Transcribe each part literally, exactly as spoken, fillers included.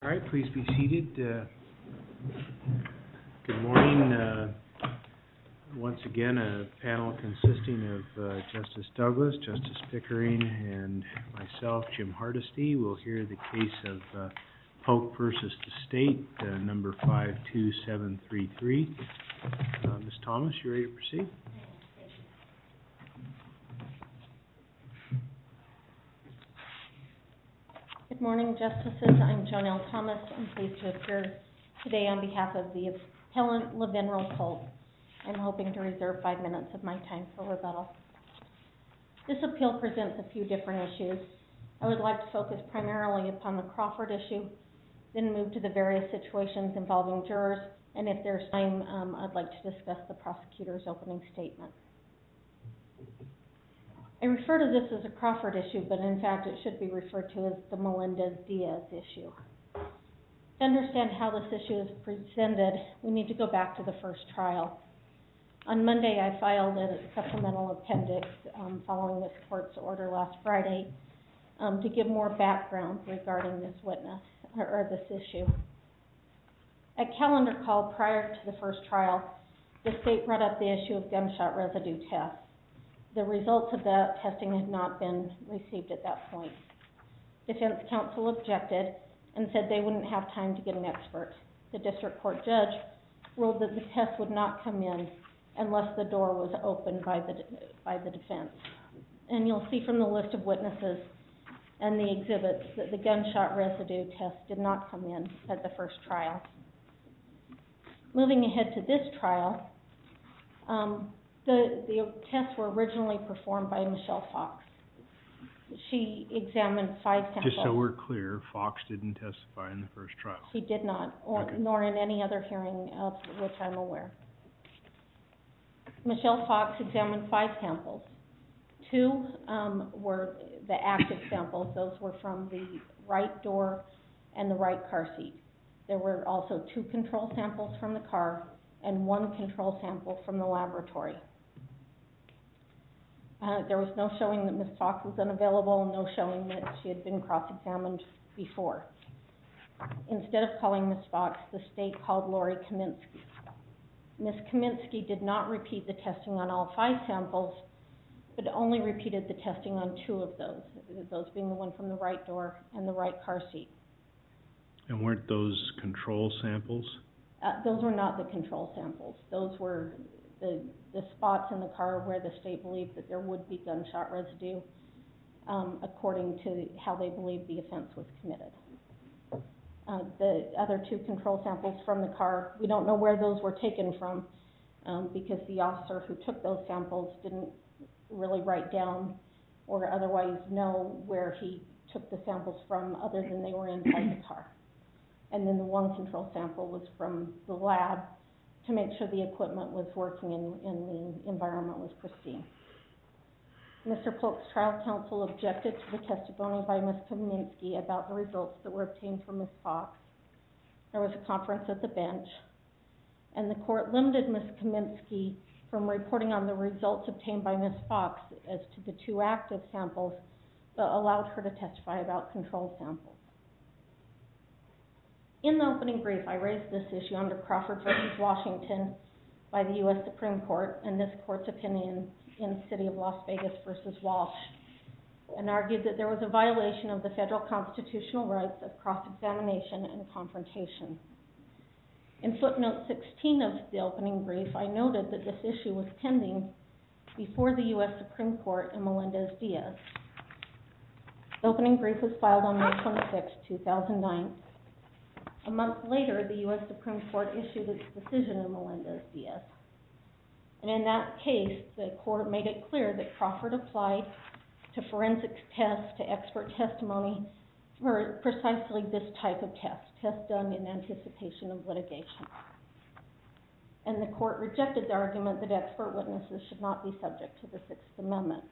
All right, please be seated. Uh, good morning. Uh, once again, a panel consisting of uh, Justice Douglas, Justice Pickering, and myself, Jim Hardesty, will hear the case of uh, Polk versus the State, uh, number five two seven three three. Uh, Miz Thomas, you ready to proceed? Good morning, Justices. I'm Jonelle Thomas. I'm pleased to appear today on behalf of the appellant Lavenrel Polk. I'm hoping to reserve five minutes of my time for rebuttal. This appeal presents a few different issues. I would like to focus primarily upon the Crawford issue, then move to the various situations involving jurors, and if there's time, um, I'd like to discuss the prosecutor's opening statement. I refer to this as a Crawford issue, but in fact it should be referred to as the Melendez-Diaz issue. To understand how this issue is presented, we need to go back to the first trial. On Monday, I filed a supplemental appendix um, following this court's order last Friday um, to give more background regarding this witness, or, or this issue. At calendar call prior to the first trial, the state brought up the issue of gunshot residue tests. The results of that testing had not been received at that point. Defense counsel objected and said they wouldn't have time to get an expert. The district court judge ruled that the test would not come in unless the door was opened by the, by the defense. And you'll see from the list of witnesses and the exhibits that the gunshot residue test did not come in at the first trial. Moving ahead to this trial, um, The, the tests were originally performed by Michelle Fox. She examined five samples. Just so we're clear, Fox didn't testify in the first trial. She did not, or, okay. nor in any other hearing of which I'm aware. Michelle Fox examined five samples. Two um, were the active samples. Those were from the right door and the right car seat. There were also two control samples from the car and one control sample from the laboratory. Uh, there was no showing that Miz Fox was unavailable, no showing that she had been cross-examined before. Instead of calling Miz Fox, the state called Lori Kaminsky. Miz Kaminsky did not repeat the testing on all five samples, but only repeated the testing on two of those, those being the one from the right door and the right car seat. And weren't those control samples? Uh, those were not the control samples. Those were the, the spots in the car where the state believed that there would be gunshot residue, um, according to how they believed the offense was committed. Uh, the other two control samples from the car, we don't know where those were taken from, um, because the officer who took those samples didn't really write down or otherwise know where he took the samples from other than they were inside the car. And then the one control sample was from the lab to make sure the equipment was working and, and the environment was pristine. Mister Polk's trial counsel objected to the testimony by Miz Kaminsky about the results that were obtained from Miz Fox. There was a conference at the bench, and the court limited Miz Kaminsky from reporting on the results obtained by Miz Fox as to the two active samples, but allowed her to testify about control samples. In the opening brief, I raised this issue under Crawford versus Washington by the U S Supreme Court and this court's opinion in City of Las Vegas versus Walsh, and argued that there was a violation of the federal constitutional rights of cross-examination and confrontation. In footnote sixteen of the opening brief, I noted that this issue was pending before the U S Supreme Court in Melendez-Diaz. The opening brief was filed on May twenty-sixth, two thousand nine. A month later, the U S Supreme Court issued its decision in Melendez-Diaz. And in that case, the court made it clear that Crawford applied to forensics tests, to expert testimony, for precisely this type of test, test done in anticipation of litigation. And the court rejected the argument that expert witnesses should not be subject to the Sixth Amendment.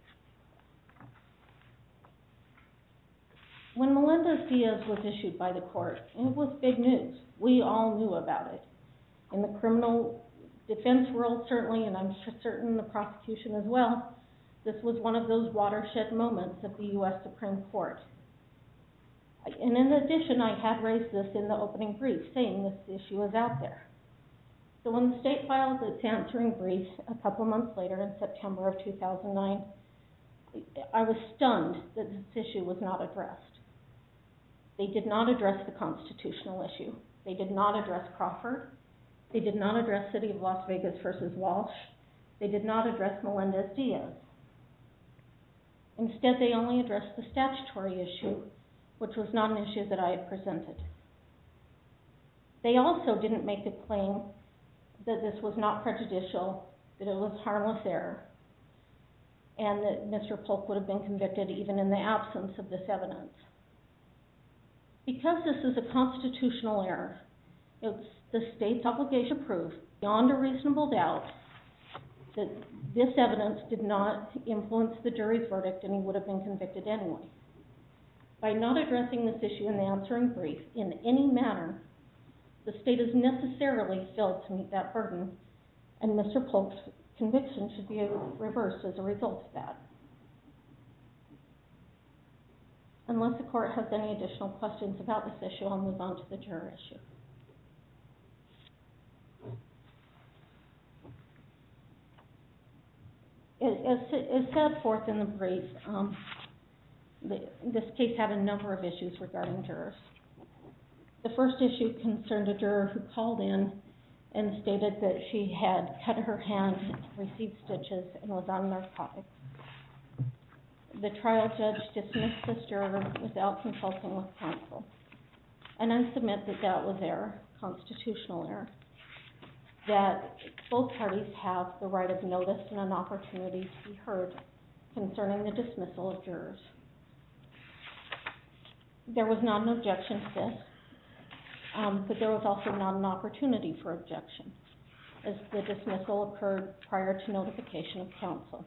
When Melendez-Diaz was issued by the court, it was big news. We all knew about it. In the criminal defense world, certainly, and I'm certain the prosecution as well, this was one of those watershed moments of the U S Supreme Court. And in addition, I had raised this in the opening brief, saying this issue is out there. So when the state filed its answering brief a couple months later in September of two thousand nine, I was stunned that this issue was not addressed. They did not address the constitutional issue. They did not address Crawford. They did not address City of Las Vegas versus Walsh. They did not address Melendez-Diaz. Instead, they only addressed the statutory issue, which was not an issue that I had presented. They also didn't make a claim that this was not prejudicial, that it was harmless error, and that Mister Polk would have been convicted even in the absence of this evidence. Because this is a constitutional error, it's the state's obligation to prove beyond a reasonable doubt that this evidence did not influence the jury's verdict and he would have been convicted anyway. By not addressing this issue in the answering brief in any manner, the state has necessarily failed to meet that burden, and Mister Polk's conviction should be reversed as a result of that. Unless the court has any additional questions about this issue, I'll move on to the juror issue. As, as set forth in the brief, um, the, this case had a number of issues regarding jurors. The first issue concerned a juror who called in and stated that she had cut her hand, received stitches, and was on narcotics. The trial judge dismissed this juror without consulting with counsel. And I submit that that was error, constitutional error, that both parties have the right of notice and an opportunity to be heard concerning the dismissal of jurors. There was not an objection to this, um, but there was also not an opportunity for objection, as the dismissal occurred prior to notification of counsel.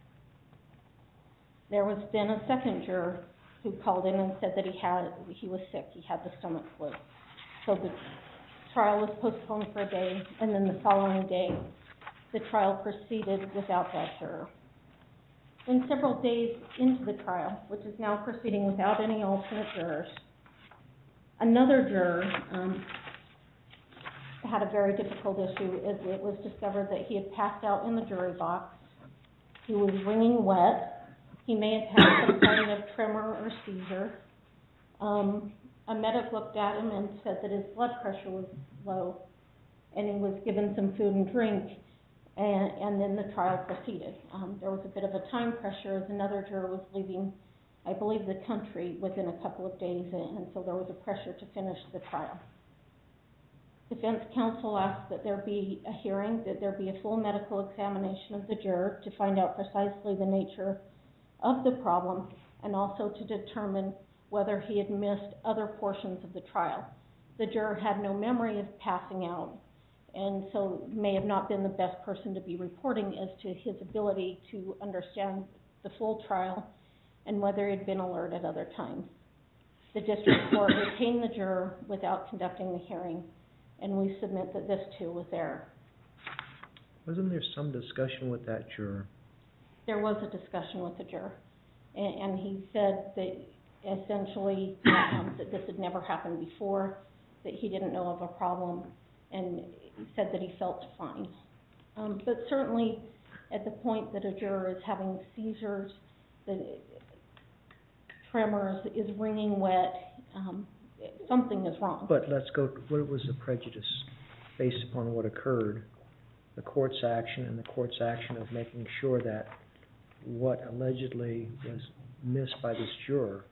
There was then a second juror who called in and said that he had he was sick, he had the stomach flu. So the trial was postponed for a day, and then the following day, the trial proceeded without that juror. Then several days into the trial, which is now proceeding without any alternate jurors, another juror um, had a very difficult issue as it was discovered that he had passed out in the jury box. He was wringing wet. He may have had some kind of tremor or seizure. Um, a medic looked at him and said that his blood pressure was low, and he was given some food and drink, and, and then the trial proceeded. Um, there was a bit of a time pressure as another juror was leaving, I believe, the country within a couple of days, and, and so there was a pressure to finish the trial. Defense counsel asked that there be a hearing, that there be a full medical examination of the juror to find out precisely the nature of the problem, and also to determine whether he had missed other portions of the trial. The juror had no memory of passing out, and so may have not been the best person to be reporting as to his ability to understand the full trial and whether he had been alert at other times. The district court retained the juror without conducting the hearing, and we submit that this too was error. Wasn't there some discussion with that juror? There was a discussion with the juror, and, and he said that essentially um, that this had never happened before, that he didn't know of a problem, and he said that he felt fine. Um, but certainly at the point that a juror is having seizures, the tremors, is wringing wet, um, something is wrong. But let's go, what was the prejudice based upon what occurred, the court's action and the court's action of making sure that what allegedly was missed by this juror,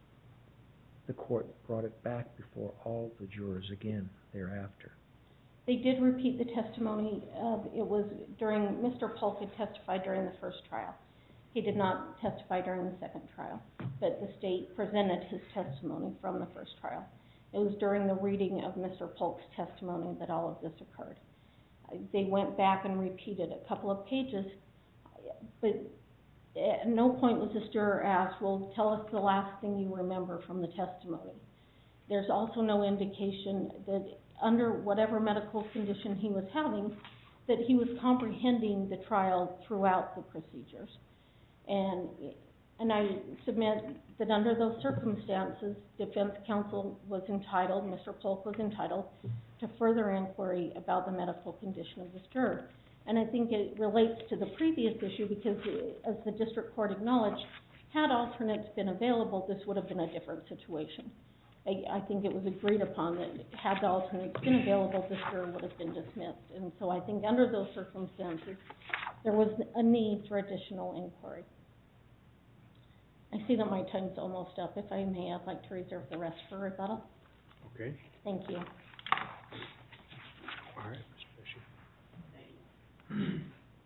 the court brought it back before all the jurors again thereafter? They did repeat the testimony. Of, it was during, Mister Polk had testified during the first trial. He did not testify during the second trial, but the state presented his testimony from the first trial. It was during the reading of Mister Polk's testimony that all of this occurred. They went back and repeated a couple of pages, but at no point was this juror asked, well, tell us the last thing you remember from the testimony. There's also no indication that under whatever medical condition he was having, that he was comprehending the trial throughout the procedures. And And I submit that under those circumstances, defense counsel was entitled, Mister Polk was entitled, to further inquiry about the medical condition of this juror. And I think it relates to the previous issue because, as the district court acknowledged, had alternates been available, this would have been a different situation. I, I think it was agreed upon that had the alternates been available, this juror would have been dismissed. And so I think under those circumstances, there was a need for additional inquiry. I see that my time's almost up. If I may, I'd like to reserve the rest for rebuttal. Okay. Thank you. All right, Mister Fisher.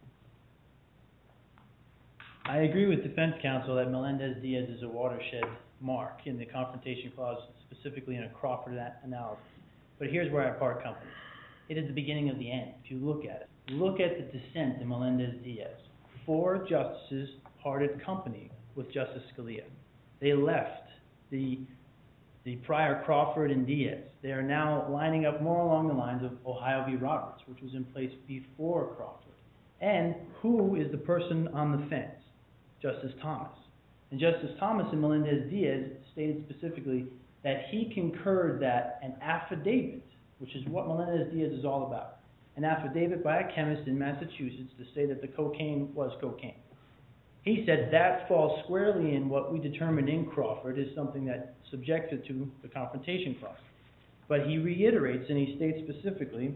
I agree with defense counsel that Melendez-Diaz is a watershed mark in the confrontation clause, specifically in a Crawford analysis. But here's where I part company. It is the beginning of the end, if you look at it. Look at the dissent in Melendez-Diaz. Four justices parted company with Justice Scalia. They left the, the prior Crawford and Diaz. They are now lining up more along the lines of Ohio v. Roberts, which was in place before Crawford. And who is the person on the fence? Justice Thomas. And Justice Thomas in Melendez-Diaz stated specifically that he concurred that an affidavit, which is what Melendez-Diaz is all about, an affidavit by a chemist in Massachusetts to say that the cocaine was cocaine. He said that falls squarely in what we determined in Crawford is something that subjected to the confrontation clause. But he reiterates and he states specifically,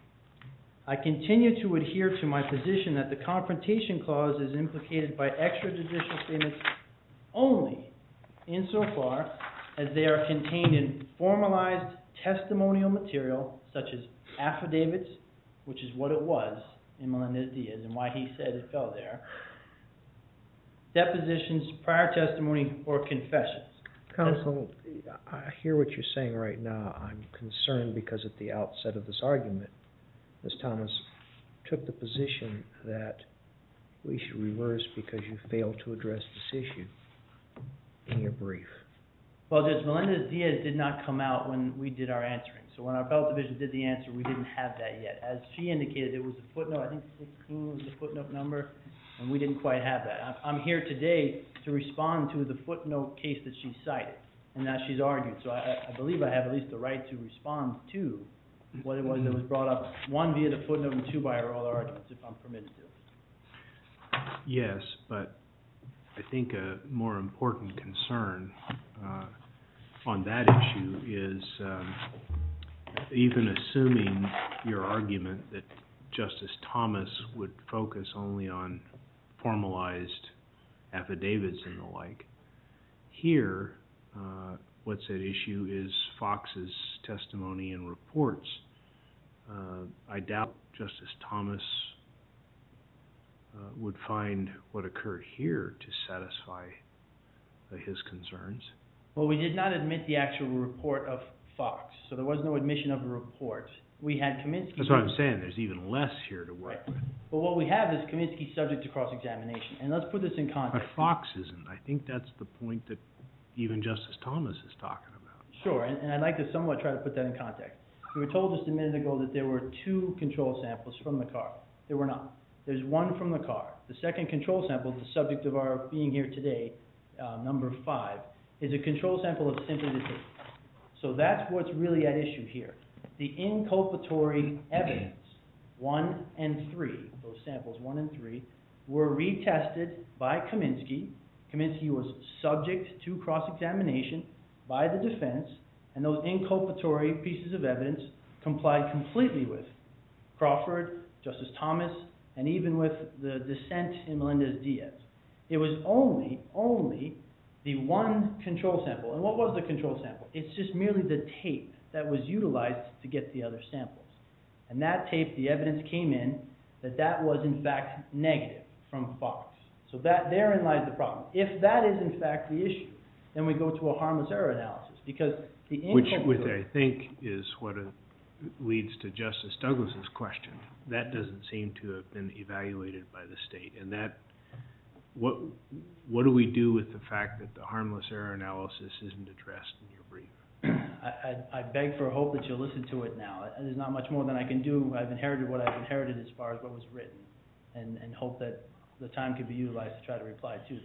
I continue to adhere to my position that the confrontation clause is implicated by extrajudicial statements only insofar as they are contained in formalized testimonial material such as affidavits, which is what it was in Melendez-Diaz and why he said it fell there, depositions, prior testimony, or confessions. Counsel, I hear what you're saying right now. I'm concerned because at the outset of this argument, Miz Thomas took the position that we should reverse because you failed to address this issue in your brief. Well, Judge, Melendez-Diaz did not come out when we did our answering. So when our appellate division did the answer, we didn't have that yet. As she indicated, it was a footnote. I think sixteen was the footnote number, and we didn't quite have that. I'm here today to respond to the footnote case that she cited and that she's argued. So I, I believe I have at least the right to respond to what it was that was brought up, one via the footnote and two by her oral arguments, if I'm permitted to. Yes, but I think a more important concern uh, on that issue is um, even assuming your argument that Justice Thomas would focus only on formalized affidavits and the like. Here, uh, what's at issue is Fox's testimony and reports. Uh, I doubt Justice Thomas uh, would find what occurred here to satisfy uh, his concerns. Well, we did not admit the actual report of Fox, so there was no admission of a report. We had Kaminsky... That's what I'm saying. There's even less here to work right. with. But what we have is Kaminsky subject to cross-examination. And let's put this in context. But Fox isn't. I think that's the point that even Justice Thomas is talking about. Sure, and, and I'd like to somewhat try to put that in context. We were told just a minute ago that there were two control samples from the car. There were not. There's one from the car. The second control sample, the subject of our being here today, uh, number five, is a control sample of simply the tape. So that's what's really at issue here. The inculpatory evidence, one and three, those samples one and three, were retested by Kaminsky. Kaminsky was subject to cross-examination by the defense, and those inculpatory pieces of evidence complied completely with Crawford, Justice Thomas, and even with the dissent in Melendez-Diaz. It was only, only the one control sample. And what was the control sample? It's just merely the tape that was utilized to get the other samples. And that tape, the evidence came in that that was in fact negative from Fox. So that therein lies the problem. If that is in fact the issue, then we go to a harmless error analysis because the Which, which I think is what a, leads to Justice Douglas's question. That doesn't seem to have been evaluated by the state. And that, what, what do we do with the fact that the harmless error analysis isn't addressed in your brief? I, I, I beg for hope that you'll listen to it now. There's not much more than I can do. I've inherited what I've inherited as far as what was written, and, and hope that the time could be utilized to try to reply to that.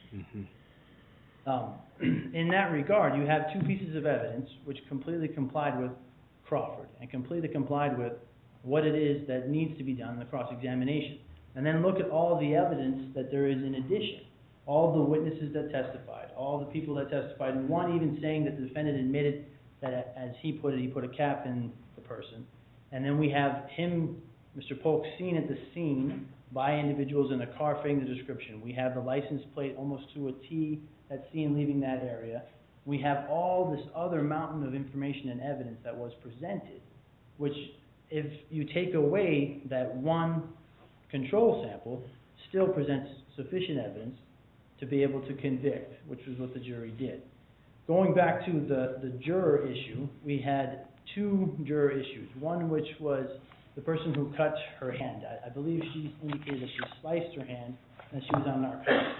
Mhm. Um, in that regard, you have two pieces of evidence which completely complied with Crawford and completely complied with what it is that needs to be done in the cross-examination. And then look at all the evidence that there is in addition. All the witnesses that testified, all the people that testified, and one even saying that the defendant admitted that, as he put it, he put a cap in the person. And then we have him, Mister Polk, seen at the scene by individuals in a car fitting the description. We have the license plate almost to a T that's seen leaving that area. We have all this other mountain of information and evidence that was presented, which, if you take away that one control sample, still presents sufficient evidence to be able to convict, which was what the jury did. Going back to the, the juror issue, we had two juror issues. One which was the person who cut her hand. I, I believe she indicated that she sliced her hand and she was on narcotics.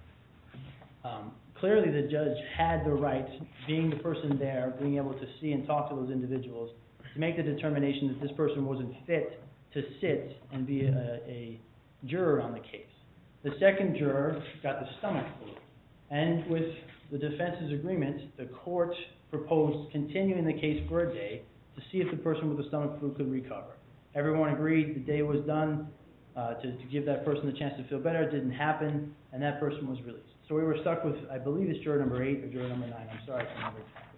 Um, clearly the judge had the right, being the person there, being able to see and talk to those individuals, to make the determination that this person wasn't fit to sit and be a, a juror on the case. The second juror got the stomach flu, and with the defense's agreement, the court proposed continuing the case for a day to see if the person with the stomach flu could recover. Everyone agreed the day was done uh, to, to give that person the chance to feel better. It didn't happen, and that person was released. So we were stuck with, I believe it's juror number eight or juror number nine. I'm sorry, I can't remember exactly.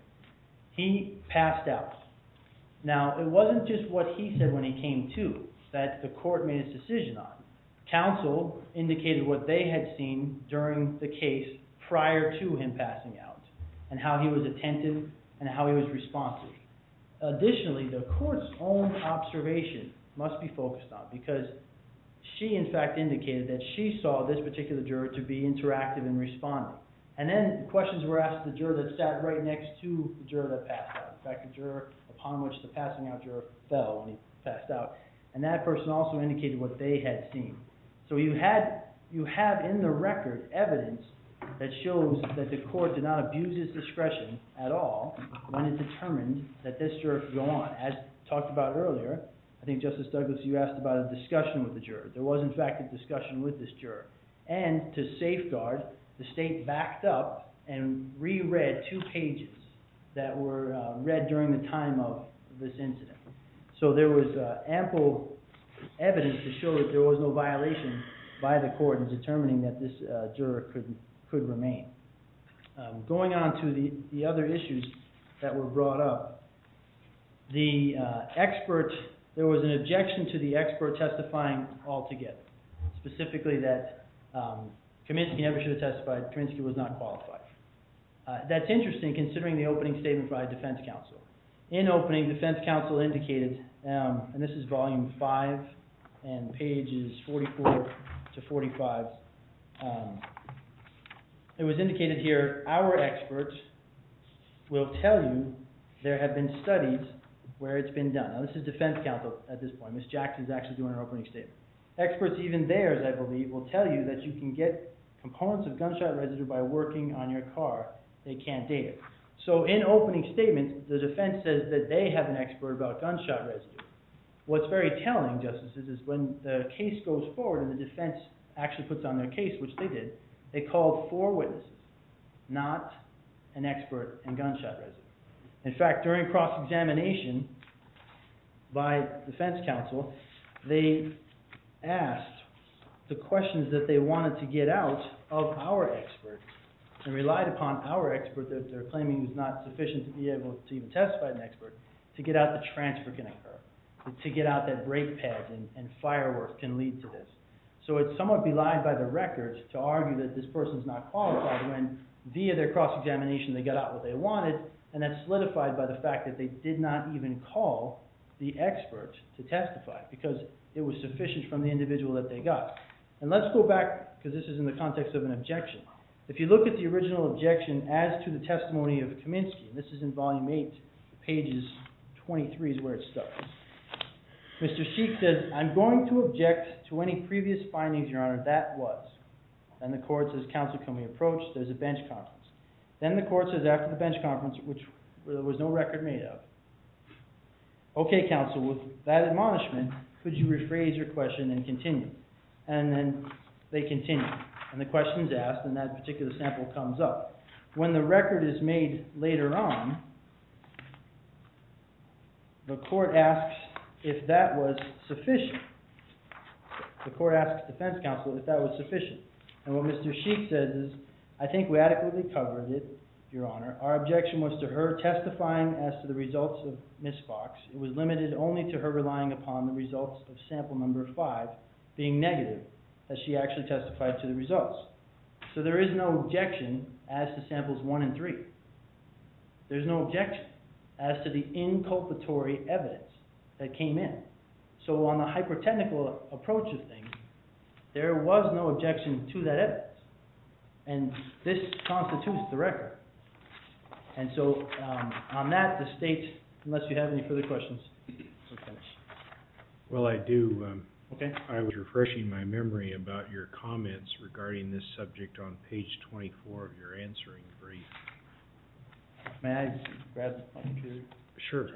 He passed out. Now, it wasn't just what he said when he came to that the court made its decision on. Counsel indicated what they had seen during the case prior to him passing out, and how he was attentive and how he was responsive. Additionally, the court's own observation must be focused on, because she in fact indicated that she saw this particular juror to be interactive and responding. And then questions were asked to the juror that sat right next to the juror that passed out. In fact, the juror upon which the passing out juror fell when he passed out. And that person also indicated what they had seen. So you had, you have in the record evidence that shows that the court did not abuse its discretion at all when it determined that this juror could go on. As talked about earlier, I think Justice Douglas, you asked about a discussion with the juror. There was in fact a discussion with this juror. And to safeguard, the state backed up and reread two pages that were uh, read during the time of this incident. So there was uh, ample evidence to show that there was no violation by the court in determining that this uh, juror could could remain. Um, going on to the, the other issues that were brought up, the uh, expert, there was an objection to the expert testifying altogether, specifically that um, Kaminsky never should have testified, Kaminsky was not qualified. Uh, that's interesting considering the opening statement by defense counsel. In opening, defense counsel indicated, um, and this is volume five and pages forty-four to forty-five, um, it was indicated here, our expert will tell you there have been studies where it's been done. Now this is defense counsel at this point. Miz Jackson is actually doing her opening statement. Experts, even theirs, I believe, will tell you that you can get components of gunshot residue by working on your car. They can't date it. So in opening statements, the defense says that they have an expert about gunshot residue. What's very telling, Justices, is when the case goes forward and the defense actually puts on their case, which they did, they called four witnesses, not an expert in gunshot residue. In fact, during cross-examination by defense counsel, they asked the questions that they wanted to get out of our expert and relied upon our expert that they're claiming is not sufficient to be able to even testify as an expert to get out the transfer can occur, to get out that brake pads and, and fireworks can lead to this. So it's somewhat belied by the record to argue that this person's not qualified when, via their cross-examination, they got out what they wanted, and that's solidified by the fact that they did not even call the expert to testify because it was sufficient from the individual that they got. And let's go back, because this is in the context of an objection. If you look at the original objection as to the testimony of Kaminsky, and this is in volume eight, pages twenty-three is where it starts. Mister Sheik says, I'm going to object to any previous findings, Your Honor, that was. And the court says, counsel, can we approach? There's a bench conference. Then the court says, after the bench conference, which there was no record made of, okay, counsel, with that admonishment, could you rephrase your question and continue? And then they continue. and the question's asked, and that particular sample comes up. When the record is made later on, the court asks if that was sufficient. The court asks defense counsel if that was sufficient. And what Mister Sheik says is, I think we adequately covered it, Your Honor. Our objection was to her testifying as to the results of Miz Fox. It was limited only to her relying upon the results of sample number five being negative, that she actually testified to the results. So there is no objection as to samples one and three. There's no objection as to the inculpatory evidence that came in. So on the hyper-technical approach of things, there was no objection to that evidence. And this constitutes the record. And so um, on that, the state, unless you have any further questions, we're finished. Well, I do. Um, Okay? I was refreshing my memory about your comments regarding this subject on page twenty-four of your answering brief. May I grab my computer? Sure.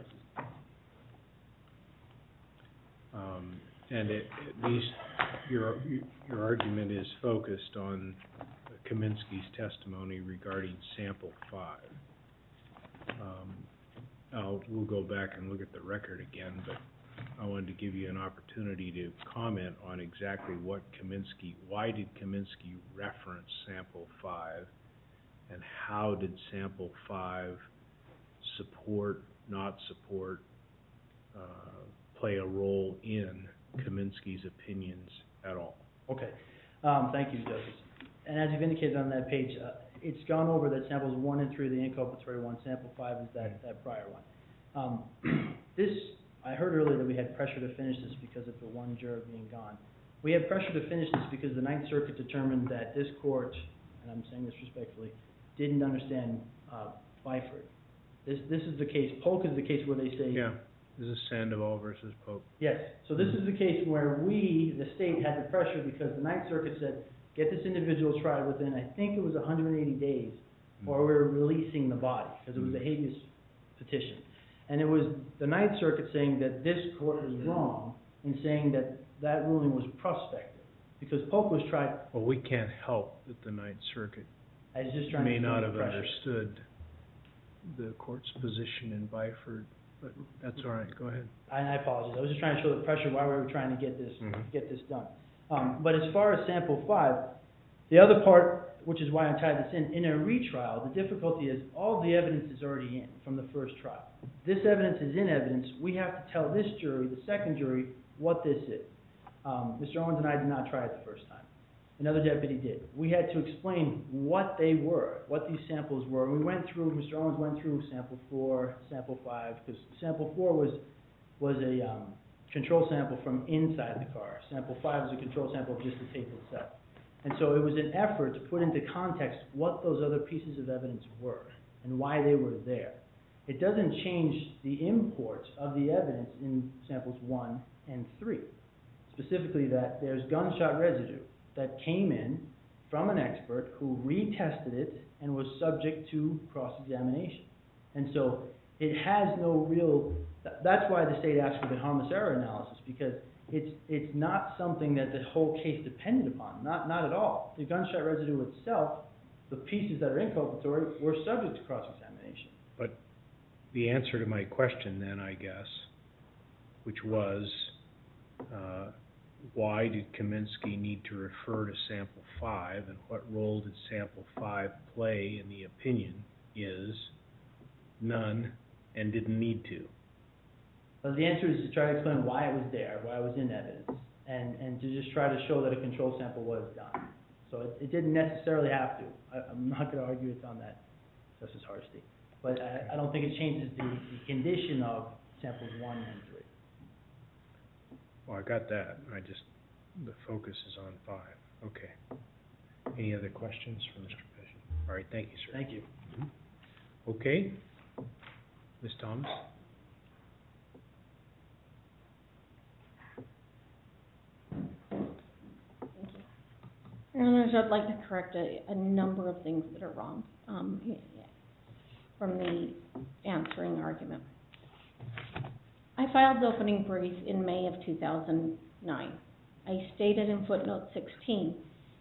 Um, and it, at least your, your argument is focused on Kaminsky's testimony regarding sample five. Um, I'll, we'll go back and look at the record again, but I wanted to give you an opportunity to comment on exactly what Kaminsky, why did Kaminsky reference sample five, and how did sample five support, not support, uh, play a role in Kaminsky's opinions at all? Okay. Um, thank you, Justice. And as you've indicated on that page, uh, it's gone over that samples one and three are the inculpatory one, sample five is that, that prior one. Um, this, I heard earlier that we had pressure to finish this because of the one juror being gone. We had pressure to finish this because the Ninth Circuit determined that this court, and I'm saying this respectfully, didn't understand uh, Byford. This, this is the case, Polk is the case where they say... Yeah, this is Sandoval versus Pope. Yes, so this is the case where we, the state, had the pressure because the Ninth Circuit said, get this individual tried within, I think it was one hundred eighty days, or we're releasing the body, because it was a habeas petition. And it was the Ninth Circuit saying that this court was wrong in saying that that ruling was prospective, because Polk was tried... Well, we can't help that the Ninth Circuit I was just trying may to not have pressure. understood the court's position in Byford, but that's all right, go ahead. I, I apologize, I was just trying to show the pressure why we were trying to get this, Mhm. get this done. Um, but as far as sample five, the other part, which is why I tied this in, in a retrial, the difficulty is all the evidence is already in from the first trial. This evidence is in evidence. We have to tell this jury, the second jury, what this is. Um, Mister Owens and I did not try it the first time. Another deputy did. We had to explain what they were, what these samples were. And we went through, Mister Owens went through sample four, sample five, because sample four was, was a um, control sample from inside the car. Sample five was a control sample of just the tape itself. And so it was an effort to put into context what those other pieces of evidence were and why they were there. It doesn't change the import of the evidence in samples one and three. Specifically that there's gunshot residue that came in from an expert who retested it and was subject to cross-examination. And so it has no real, that's why the state asked for the harmless error analysis, because it's it's not something that the whole case depended upon, not not at all. The gunshot residue itself, the pieces that are inculpatory, were subject to cross-examination. But the answer to my question then, I guess, which was, uh, why did Kaminsky need to refer to sample five, and what role did sample five play in the opinion, is none, and didn't need to. But the answer is to try to explain why it was there, why it was in evidence, and, and to just try to show that a control sample was done. So it, it didn't necessarily have to. I, I'm not going to argue it's on that, Justice Hardesty. But I, I don't think it changes the, the condition of samples one and three. Well, I got that. I just, the focus is on five. Okay. Any other questions for Mister Pesci? All right, thank you, sir. Thank you. Okay. Miz Thomas? Your Honors, I'd like to correct a, a number of things that are wrong um, from the answering argument. I filed the opening brief in May of two thousand nine. I stated in footnote sixteen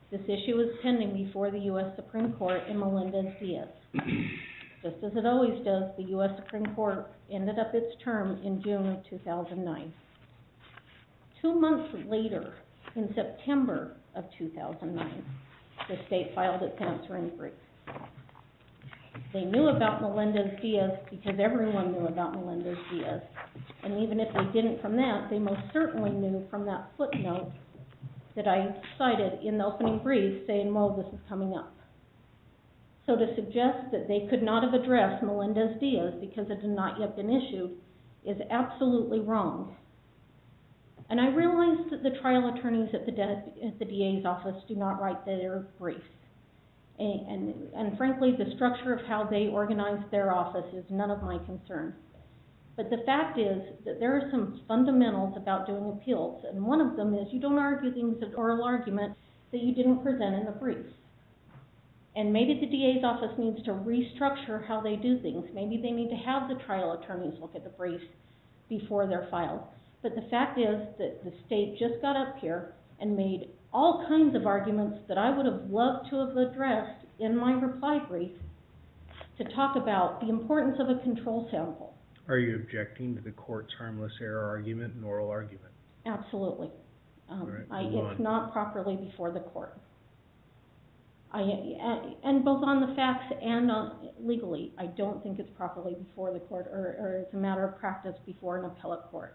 This issue is pending before the U S Supreme Court in Melendez-Diaz. Just as it always does, the U S Supreme Court ended up its term in June of two thousand nine. Two months later, in September of two thousand nine, the state filed its answering brief. They knew about Melendez-Diaz because everyone knew about Melendez-Diaz. And even if they didn't from that, they most certainly knew from that footnote that I cited in the opening brief saying, well, this is coming up. So to suggest that they could not have addressed Melendez-Diaz because it had not yet been issued is absolutely wrong. And I realize that the trial attorneys at the, D- at the D A's office do not write their briefs. And, and, and frankly, the structure of how they organize their office is none of my concern. But the fact is that there are some fundamentals about doing appeals, and one of them is you don't argue things at oral argument that you didn't present in the brief. And maybe the D A's office needs to restructure how they do things. Maybe they need to have the trial attorneys look at the briefs before they're filed. But the fact is that the state just got up here and made all kinds of arguments that I would have loved to have addressed in my reply brief to talk about the importance of a control sample. Are you objecting to the court's harmless error argument and oral argument? Absolutely. Um, All right, I, move it's on. not properly before the court. I, and both on the facts and on, legally, I don't think it's properly before the court, or, or it's a matter of practice before an appellate court.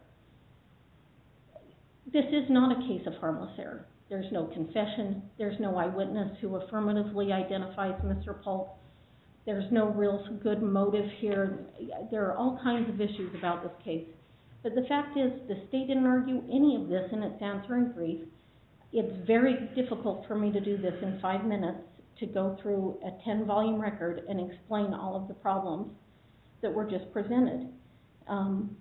This is not a case of harmless error. There's no confession. There's no eyewitness who affirmatively identifies Mister Polk. There's no real good motive here. There are all kinds of issues about this case. But the fact is, the state didn't argue any of this in its answering brief. It's very difficult for me to do this in five minutes, to go through a ten-volume record and explain all of the problems that were just presented. Um,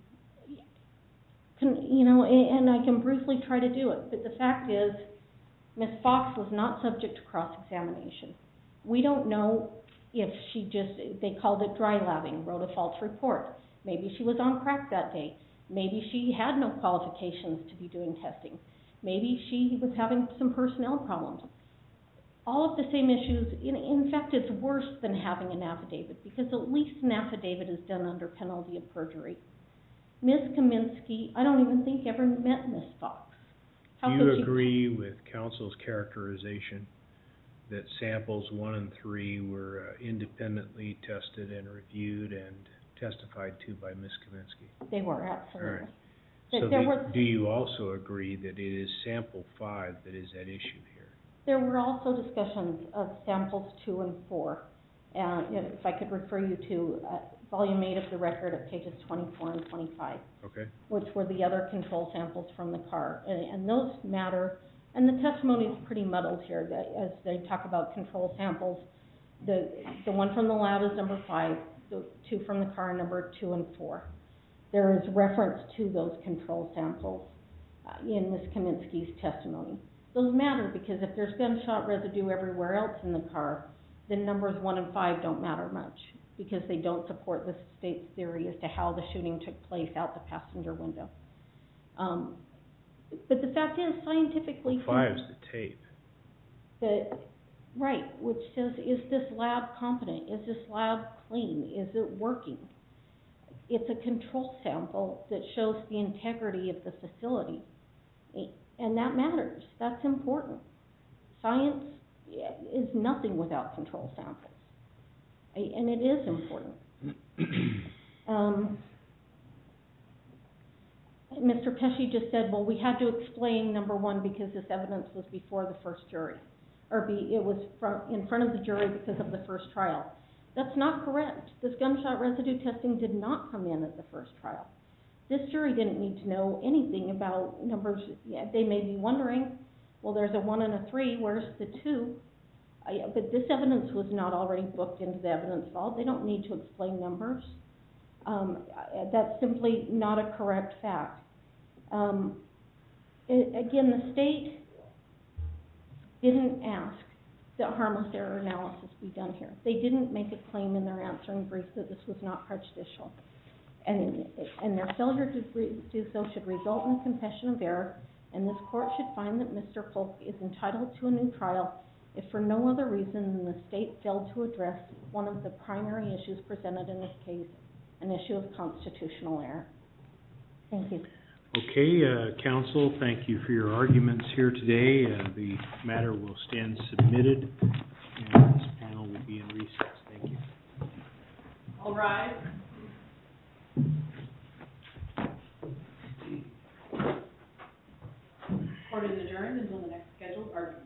can, you know, and I can briefly try to do it, but the fact is, Miz Fox was not subject to cross-examination. We don't know if she just, they called it dry labbing, wrote a false report. Maybe she was on crack that day. Maybe she had no qualifications to be doing testing. Maybe she was having some personnel problems. All of the same issues. In, in fact, it's worse than having an affidavit, because at least an affidavit is done under penalty of perjury. Miz Kaminsky, I don't even think ever met Miz Fox. How Do could you she- agree with counsel's characterization that samples one and three were uh, independently tested and reviewed and testified to by Miz Kaminsky? They were, absolutely. All right. There- So there do, were- do you also agree that it is sample five that is at issue here? There were also discussions of samples two and four. Uh, if I could refer you to uh, volume eight of the record at pages twenty-four and twenty-five, Okay. which were the other control samples from the car. And, and those matter, and the testimony is pretty muddled here that, as they talk about control samples. The, the one from the lab is number five, the two from the car are number two and four. There is reference to those control samples uh, in Miz Kaminsky's testimony. Those matter because if there's gunshot residue everywhere else in the car, then numbers one and five don't matter much, because they don't support the state's theory as to how the shooting took place out the passenger window. Um, but the fact is, scientifically... Well, five's the tape. The, right, which says, is this lab competent? Is this lab clean? Is it working? It's a control sample that shows the integrity of the facility. And that matters. That's important. Science is nothing without control samples. And it is important. um, Mister Pesci just said, well, we had to explain number one because this evidence was before the first jury, or be, it was from, in front of the jury because of the first trial. That's not correct. This gunshot residue testing did not come in at the first trial. This jury didn't need to know anything about numbers. Yeah, they may be wondering, well, there's a one and a three, where's the two? I, but this evidence was not already booked into the evidence vault. They don't need to explain numbers. Um, that's simply not a correct fact. Um, it, again, the state didn't ask that harmless error analysis be done here. They didn't make a claim in their answering brief that this was not prejudicial. And, and their failure to do so should result in a confession of error and this court should find that Mister Polk is entitled to a new trial if for no other reason than the state failed to address one of the primary issues presented in this case, an issue of constitutional error. Thank you. Okay, uh, counsel, thank you for your arguments here today. Uh, the matter will stand submitted, and this panel will be in recess. Thank you. All rise. Court is adjourned until the next scheduled argument.